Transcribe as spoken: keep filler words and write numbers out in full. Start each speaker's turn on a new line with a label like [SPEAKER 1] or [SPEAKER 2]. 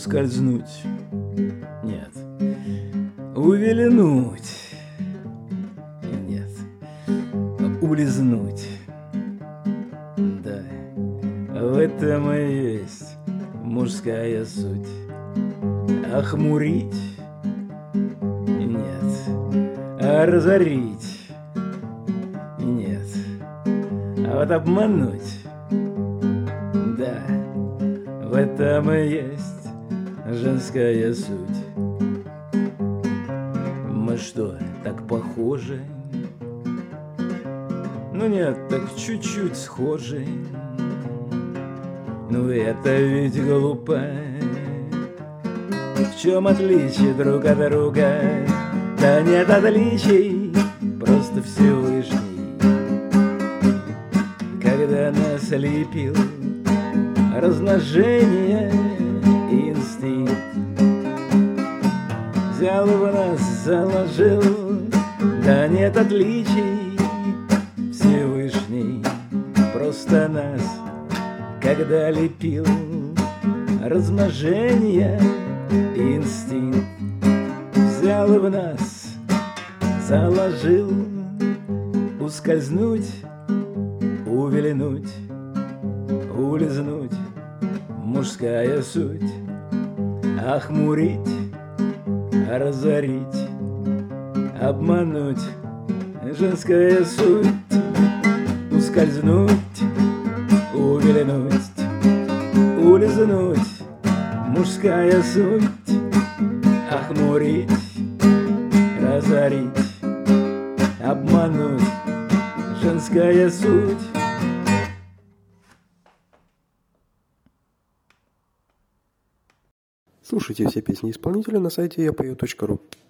[SPEAKER 1] ускользнуть, нет, увильнуть, нет, улизнуть. Да, в этом и есть мужская суть. Охмурить, нет, а разорить, нет, а вот обмануть, да, в этом и есть женская суть. Мы что, так похожи? Ну нет, так чуть-чуть схожи. Ну это ведь глупо. В чем отличие друг от друга? Да нет отличий, просто Всевышний, когда нас лепил, размножение и инстинкт, взял в нас, заложил, да нет отличий, Всевышний, просто нас, когда лепил, размножение и инстинкт, взял в нас, заложил, ускользнуть, увильнуть, улизнуть, мужская суть, охмурить, разорить, обмануть, женская суть, ускользнуть, увильнуть, улизнуть, мужская суть, охмурить, разорить, обмануть, женская суть.
[SPEAKER 2] Слушайте все песни исполнителя на сайте я пою точка ру.